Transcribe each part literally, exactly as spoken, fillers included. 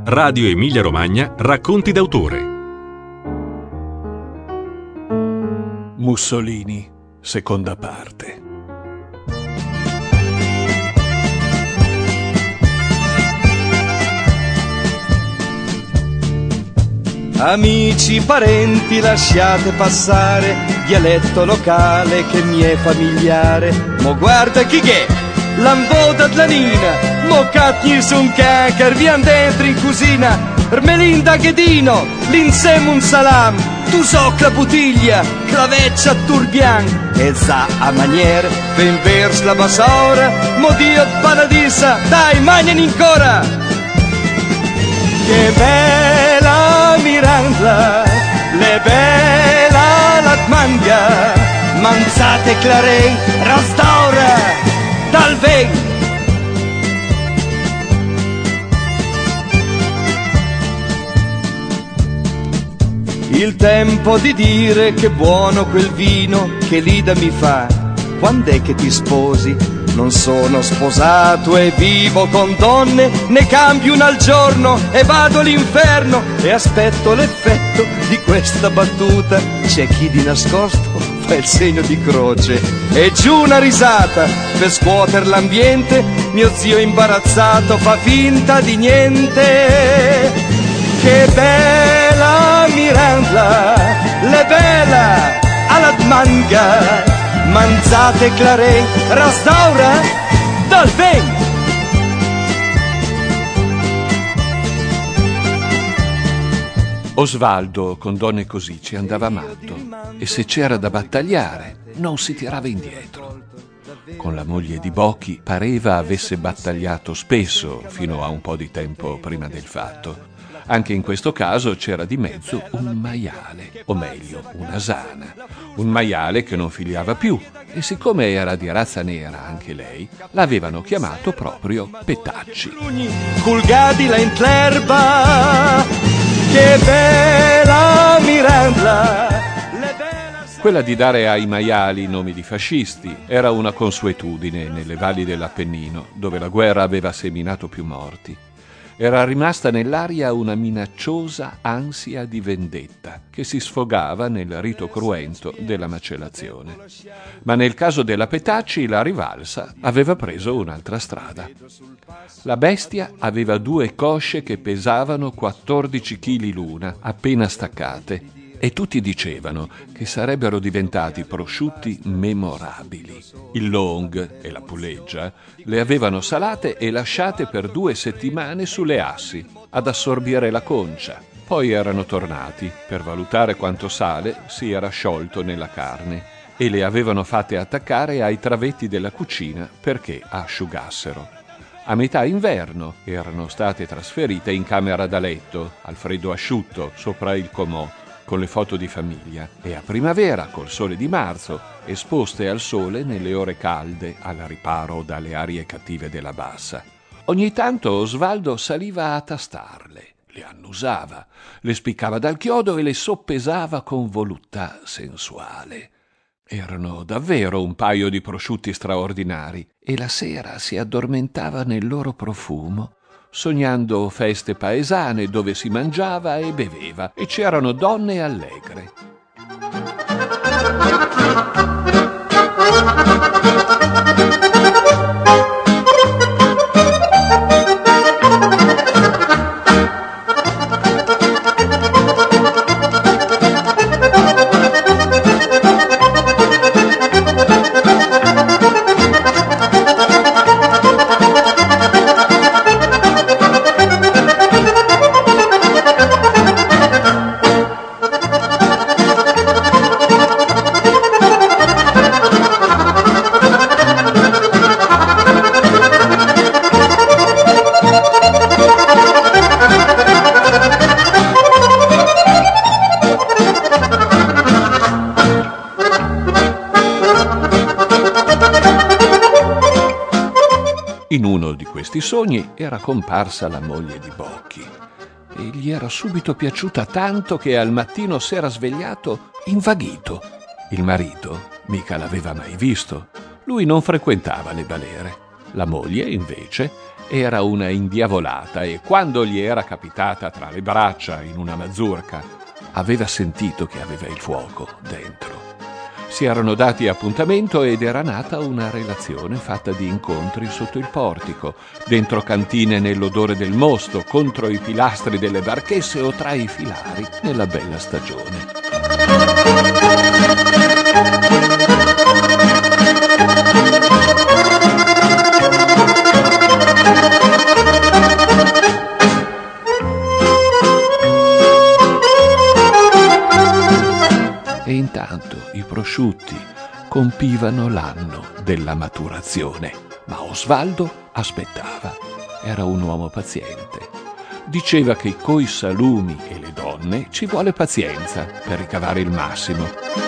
Radio Emilia Romagna Racconti d'autore. Mussolini, seconda parte. Amici, parenti, lasciate passare, dialetto locale che mi è familiare. Mo guarda chi che è, l'amboda dlanina, mo cacchi su un cacar, vian dentro in cucina, ermelinda ghedino, l'inseme un salam, tu so la bottiglia, claveccia turbian, e za a maniera, ven vers la basora, mo dio paradisa, dai magnani ancora. Che bella Miranda, le bella la manga, manzate clarei, restaura dal vento. Il tempo di dire che buono quel vino che Lida mi fa. Quand'è che ti sposi? Non sono sposato e vivo con donne, ne cambio una al giorno e vado all'inferno e aspetto l'effetto di questa battuta. C'è chi di nascosto fa il segno di croce e giù una risata per scuoter l'ambiente. Mio zio imbarazzato fa finta di niente. Che bella Miranda, le bella alla manga, manzate clarei, restaura dal vento. Osvaldo con donne così ci andava matto e se c'era da battagliare non si tirava indietro. Con la moglie di Bocchi pareva avesse battagliato spesso fino a un po' di tempo prima del fatto. Anche in questo caso c'era di mezzo un maiale, o meglio, un'asana. Un maiale che non figliava più e siccome era di razza nera anche lei, l'avevano chiamato proprio Petacci. Culgadila in l'erba, che bella Miranda. Quella di dare ai maiali nomi di fascisti era una consuetudine nelle valli dell'Appennino, dove la guerra aveva seminato più morti. Era rimasta nell'aria una minacciosa ansia di vendetta che si sfogava nel rito cruento della macellazione. Ma nel caso della Petacci la rivalsa aveva preso un'altra strada. La bestia aveva due cosce che pesavano quattordici chili l'una, appena staccate, e tutti dicevano che sarebbero diventati prosciutti memorabili. Il long e la puleggia le avevano salate e lasciate per due settimane sulle assi, ad assorbire la concia. Poi erano tornati per valutare quanto sale si era sciolto nella carne e le avevano fatte attaccare ai travetti della cucina perché asciugassero. A metà inverno erano state trasferite in camera da letto, al freddo asciutto, sopra il comò, con le foto di famiglia, e a primavera, col sole di marzo, esposte al sole nelle ore calde, al riparo dalle arie cattive della bassa. Ogni tanto Osvaldo saliva a tastarle, le annusava, le spiccava dal chiodo e le soppesava con voluttà sensuale. Erano davvero un paio di prosciutti straordinari e la sera si addormentava nel loro profumo, sognando feste paesane dove si mangiava e beveva e c'erano donne allegre. In uno di questi sogni era comparsa la moglie di Bocchi e gli era subito piaciuta tanto che al mattino s'era svegliato invaghito. Il marito mica l'aveva mai visto, lui non frequentava le balere. La moglie, invece, era una indiavolata e quando gli era capitata tra le braccia in una mazurka, aveva sentito che aveva il fuoco dentro. Si erano dati appuntamento ed era nata una relazione fatta di incontri sotto il portico, dentro cantine nell'odore del mosto, contro i pilastri delle barchesse o tra i filari nella bella stagione. E intanto i prosciutti compivano l'anno della maturazione, ma Osvaldo aspettava. Era un uomo paziente. Diceva che coi salumi e le donne ci vuole pazienza per ricavare il massimo.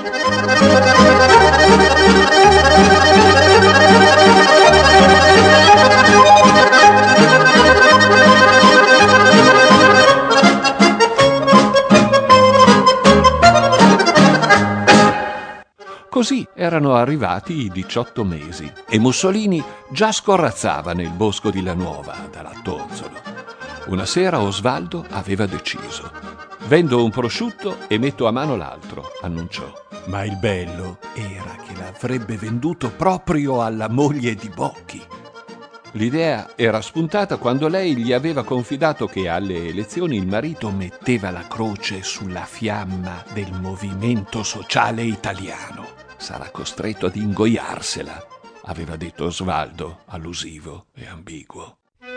Così erano arrivati i diciotto mesi e Mussolini già scorrazzava nel bosco di Lanuova da Lattonzolo. Una sera Osvaldo aveva deciso. «Vendo un prosciutto e metto a mano l'altro», annunciò. Ma il bello era che l'avrebbe venduto proprio alla moglie di Bocchi. L'idea era spuntata quando lei gli aveva confidato che alle elezioni il marito metteva la croce sulla fiamma del movimento sociale italiano. Sarà costretto ad ingoiarsela, aveva detto Osvaldo, allusivo e ambiguo.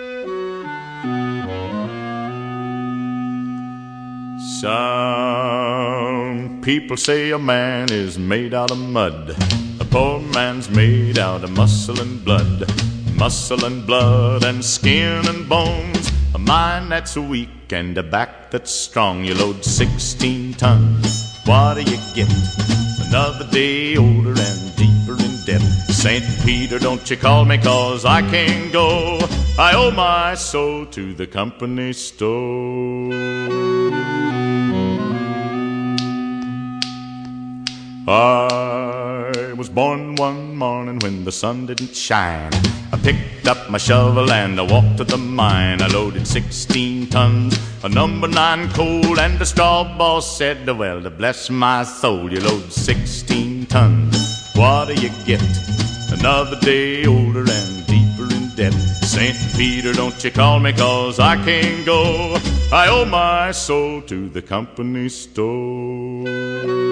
Some people say a man is made out of mud. A poor man's made out of muscle and blood. Muscle and blood and skin and bones. A mind that's weak and a back that's strong. You load sixteen tons. What do you get? Another day older and deeper in debt. Saint Peter, don't you call me, cause I can't go. I owe my soul to the company store. I was born one morning when the sun didn't shine. I picked up my shovel and I walked to the mine. I loaded sixteen tons of number nine coal, and the straw boss said, well, to bless my soul, you load sixteen tons. What do you get? Another day older and deeper in debt. Saint Peter, don't you call me, cause I can't go. I owe my soul to the company store.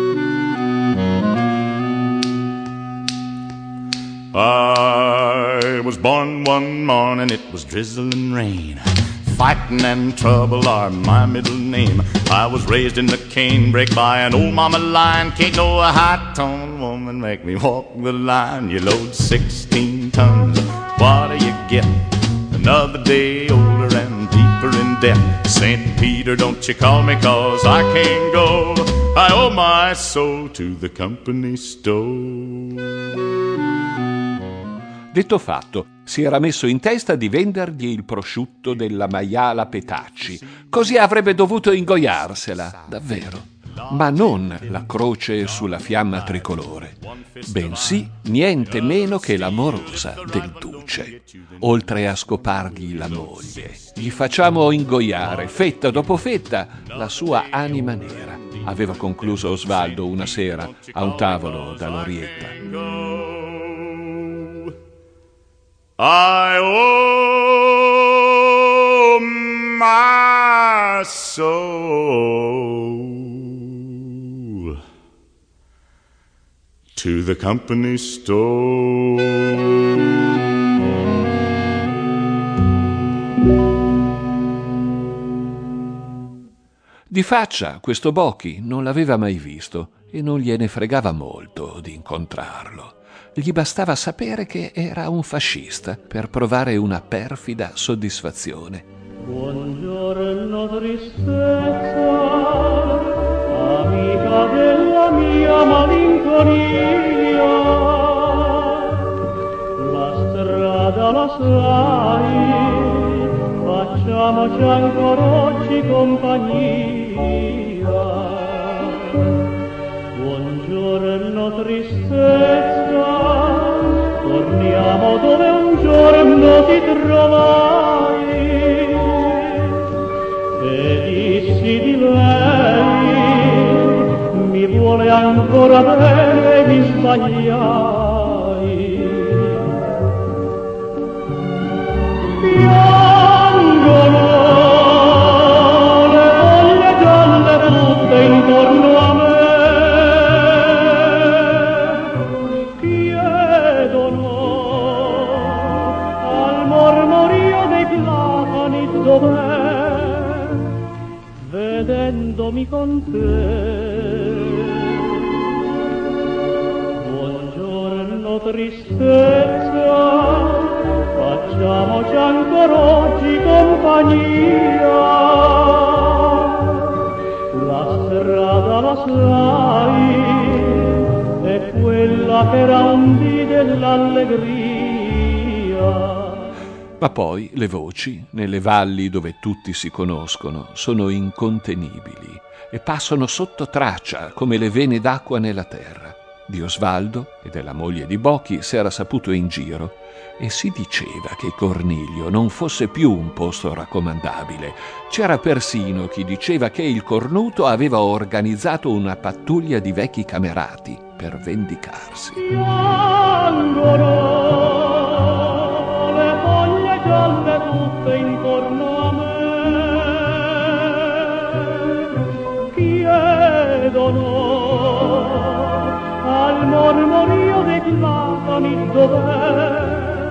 I was born one morning, it was drizzling rain. Fighting and trouble are my middle name. I was raised in the canebrake by an old mama lion. Can't no high-toned woman make me walk the line. You load sixteen tons, what do you get? Another day older and deeper in debt. Saint Peter, don't you call me, cause I can't go. I owe my soul to the company store. Detto fatto, si era messo in testa di vendergli il prosciutto della maiala Petacci, così avrebbe dovuto ingoiarsela, davvero, ma non la croce sulla fiamma tricolore, bensì niente meno che l'amorosa del duce. Oltre a scopargli la moglie, gli facciamo ingoiare, fetta dopo fetta, la sua anima nera, aveva concluso Osvaldo una sera a un tavolo da Lorietta. I owe my soul to the company store. Di faccia questo Bocchi non l'aveva mai visto e non gliene fregava molto di incontrarlo. Gli bastava sapere che era un fascista per provare una perfida soddisfazione. Buongiorno tristezza, amica della mia malinconia. La strada la sai, facciamoci ancora oggi compagnia. Buongiorno tristezza, torni Parliamo dove un giorno ti trovai e dissi di lei mi vuole ancora bene, mi sbagliai. Piangono le foglie gialle tutte intorno a me, dov'è, vedendomi con te. Buongiorno tristezza, facciamoci ancora oggi compagnia. La strada la sai, è quella che era un dì dell'allegria. Ma poi le voci, nelle valli dove tutti si conoscono, sono incontenibili e passano sotto traccia come le vene d'acqua nella terra. Di Osvaldo e della moglie di Bocchi s'era saputo in giro e si diceva che Cornilio non fosse più un posto raccomandabile. C'era persino chi diceva che il cornuto aveva organizzato una pattuglia di vecchi camerati per vendicarsi. Gialle tutte intorno a me, chiedono al mormorio dei platani dov'è.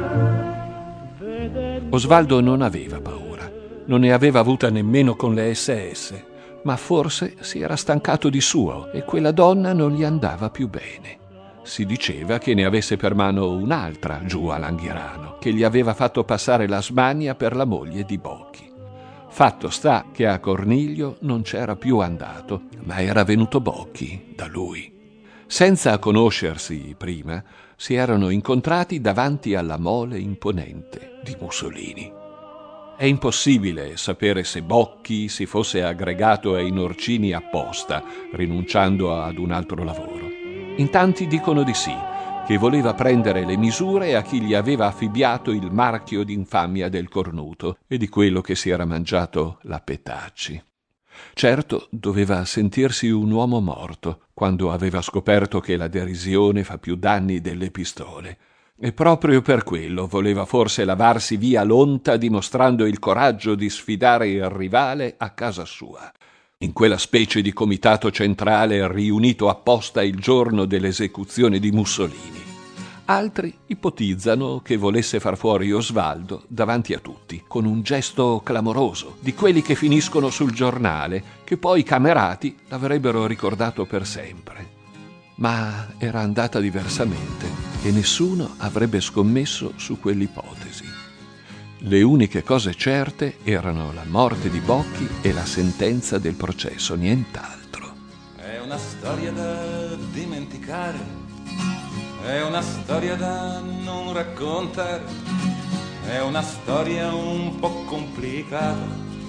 Osvaldo non aveva paura, non ne aveva avuta nemmeno con le esse esse, ma forse si era stancato di suo e quella donna non gli andava più bene. Si diceva che ne avesse per mano un'altra giù a Langhirano, che gli aveva fatto passare la smania per la moglie di Bocchi. Fatto sta che a Cornilio non c'era più andato, ma era venuto Bocchi da lui. Senza conoscersi prima, si erano incontrati davanti alla mole imponente di Mussolini. È impossibile sapere se Bocchi si fosse aggregato ai Norcini apposta, rinunciando ad un altro lavoro. In tanti dicono di sì, che voleva prendere le misure a chi gli aveva affibbiato il marchio d'infamia del cornuto e di quello che si era mangiato la Petacci. Certo, doveva sentirsi un uomo morto quando aveva scoperto che la derisione fa più danni delle pistole. E proprio per quello voleva forse lavarsi via l'onta dimostrando il coraggio di sfidare il rivale a casa sua. In quella specie di comitato centrale riunito apposta il giorno dell'esecuzione di Mussolini. Altri ipotizzano che volesse far fuori Osvaldo davanti a tutti, con un gesto clamoroso, di quelli che finiscono sul giornale, che poi i camerati l'avrebbero ricordato per sempre. Ma era andata diversamente e nessuno avrebbe scommesso su quell'ipotesi. Le uniche cose certe erano la morte di Bocchi e la sentenza del processo, nient'altro. È una storia da dimenticare, è una storia da non raccontare, è una storia un po' complicata,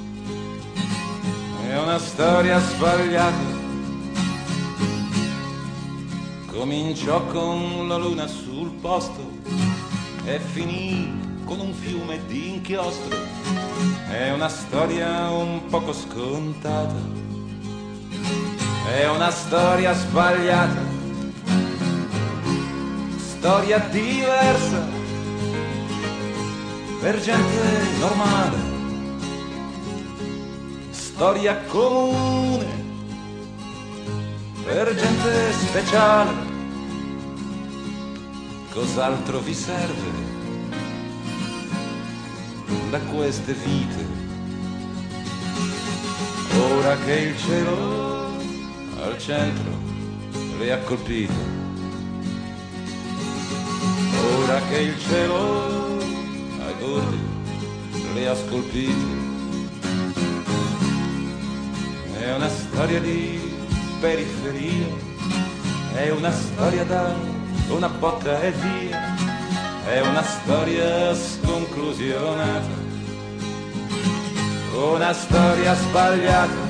è una storia sbagliata. Cominciò con la luna sul posto e finì con un fiume di inchiostro, è una storia un poco scontata, è una storia sbagliata, storia diversa per gente normale, storia comune per gente speciale. Cos'altro vi serve da queste vite, ora che il cielo al centro le ha colpite, ora che il cielo ai bordi le ha scolpite. È una storia di periferia, è una storia da una botta e via, è una storia sconclusionata, una storia sbagliata.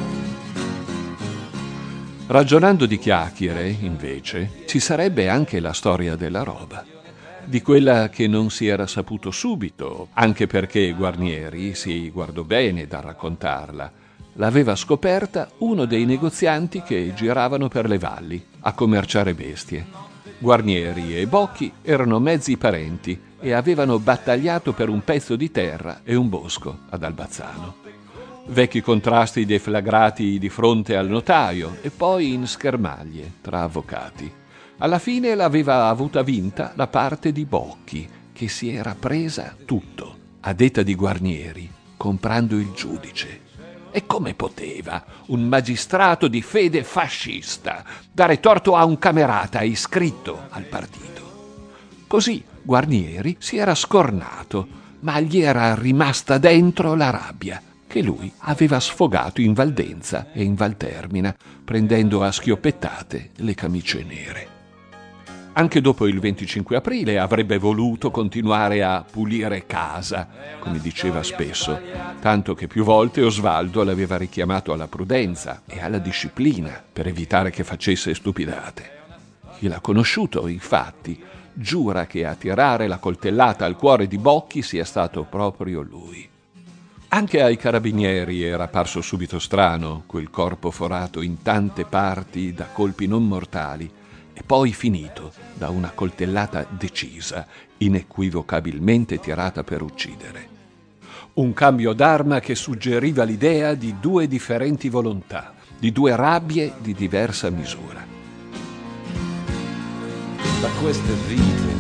Ragionando di chiacchiere, invece, ci sarebbe anche la storia della roba. di quella che non si era saputo subito, anche perché Guarnieri, si guardò bene da raccontarla, l'aveva scoperta uno dei negozianti che giravano per le valli a commerciare bestie. Guarnieri e Bocchi erano mezzi parenti e avevano battagliato per un pezzo di terra e un bosco ad Albazzano. Vecchi contrasti deflagrati di fronte al notaio e poi in schermaglie tra avvocati. Alla fine l'aveva avuta vinta la parte di Bocchi, che si era presa tutto, a detta di Guarnieri, comprando il giudice. E come poteva un magistrato di fede fascista dare torto a un camerata iscritto al partito? Così Guarnieri si era scornato, ma gli era rimasta dentro la rabbia che lui aveva sfogato in Valdenza e in Valtermina, prendendo a schioppettate le camicie nere. Anche dopo il venticinque aprile avrebbe voluto continuare a pulire casa, come diceva spesso, tanto che più volte Osvaldo l'aveva richiamato alla prudenza e alla disciplina per evitare che facesse stupidate. Chi l'ha conosciuto, infatti, giura che a tirare la coltellata al cuore di Bocchi sia stato proprio lui. Anche ai carabinieri era parso subito strano quel corpo forato in tante parti da colpi non mortali e poi finito da una coltellata decisa, inequivocabilmente tirata per uccidere. Un cambio d'arma che suggeriva l'idea di due differenti volontà, di due rabbie di diversa misura. Da queste vite,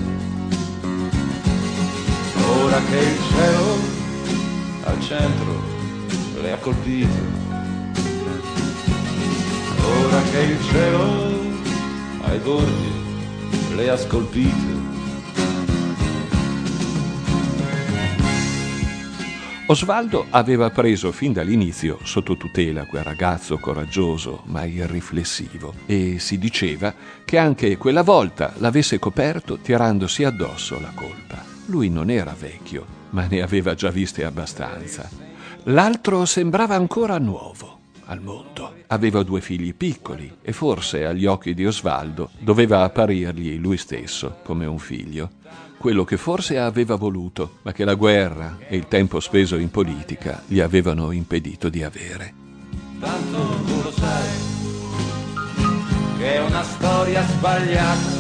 ora che il cielo al centro le ha colpite, ora che il cielo ai bordi le ha scolpite. Osvaldo aveva preso fin dall'inizio sotto tutela quel ragazzo coraggioso ma irriflessivo e si diceva che anche quella volta l'avesse coperto tirandosi addosso la colpa. Lui non era vecchio, ma ne aveva già viste abbastanza. L'altro sembrava ancora nuovo al mondo. Aveva due figli piccoli e forse agli occhi di Osvaldo doveva apparirgli lui stesso come un figlio. Quello che forse aveva voluto, ma che la guerra e il tempo speso in politica gli avevano impedito di avere. Tanto tu lo sai che è una storia sbagliata.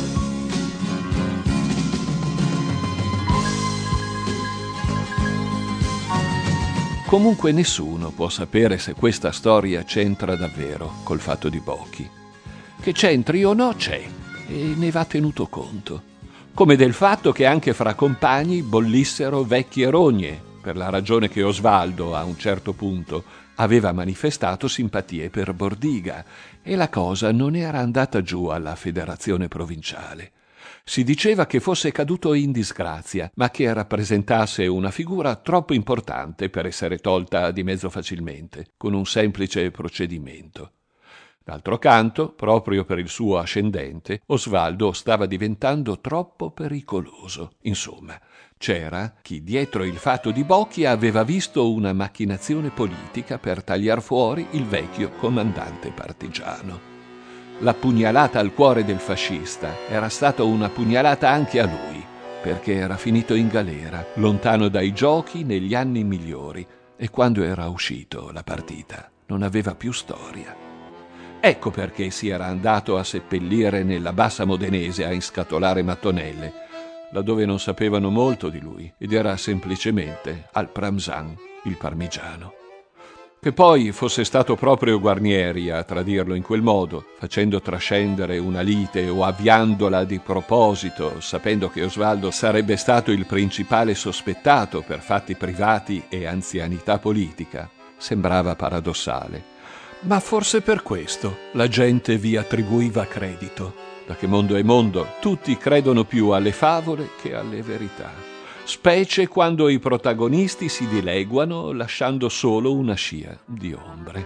Comunque nessuno può sapere se questa storia c'entra davvero col fatto di Bocchi. Che c'entri o no c'è, e ne va tenuto conto. Come del fatto che anche fra compagni bollissero vecchie rogne, per la ragione che Osvaldo, a un certo punto, aveva manifestato simpatie per Bordiga, e la cosa non era andata giù alla federazione provinciale. Si diceva che fosse caduto in disgrazia, ma che rappresentasse una figura troppo importante per essere tolta di mezzo facilmente, con un semplice procedimento. D'altro canto, proprio per il suo ascendente, Osvaldo stava diventando troppo pericoloso. Insomma, c'era chi dietro il fatto di Bocchi aveva visto una macchinazione politica per tagliar fuori il vecchio comandante partigiano. La pugnalata al cuore del fascista era stata una pugnalata anche a lui, perché era finito in galera, lontano dai giochi negli anni migliori, e quando era uscito la partita non aveva più storia. Ecco perché si era andato a seppellire nella bassa modenese a inscatolare mattonelle, laddove non sapevano molto di lui, ed era semplicemente al Pramzan, il parmigiano. Che poi fosse stato proprio Guarnieri a tradirlo in quel modo, facendo trascendere una lite o avviandola di proposito, sapendo che Osvaldo sarebbe stato il principale sospettato per fatti privati e anzianità politica, sembrava paradossale. Ma forse per questo la gente vi attribuiva credito. Da che mondo è mondo, tutti credono più alle favole che alle verità. Specie quando i protagonisti si dileguano lasciando solo una scia di ombre.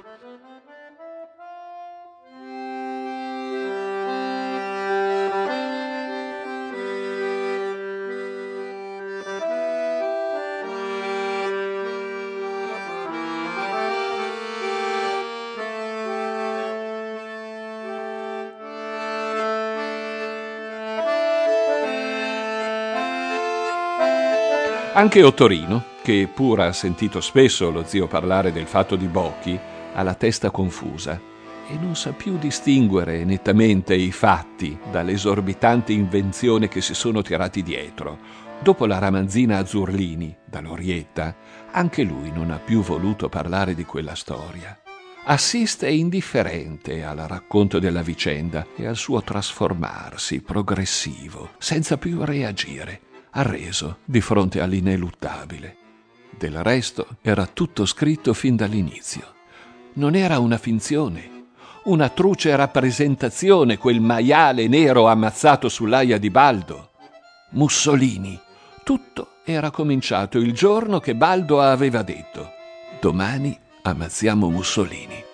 Anche Ottorino, che pur ha sentito spesso lo zio parlare del fatto di Bocchi, ha la testa confusa e non sa più distinguere nettamente i fatti dall'esorbitante invenzione che si sono tirati dietro. Dopo la ramanzina a Zurlini, da Lorietta, anche lui non ha più voluto parlare di quella storia. Assiste indifferente al racconto della vicenda e al suo trasformarsi progressivo, senza più reagire, arreso di fronte all'ineluttabile. Del resto era tutto scritto fin dall'inizio. Non era una finzione, una truce rappresentazione, quel maiale nero ammazzato sull'aia di Baldo. Mussolini. Tutto era cominciato il giorno che Baldo aveva detto: domani ammazziamo Mussolini.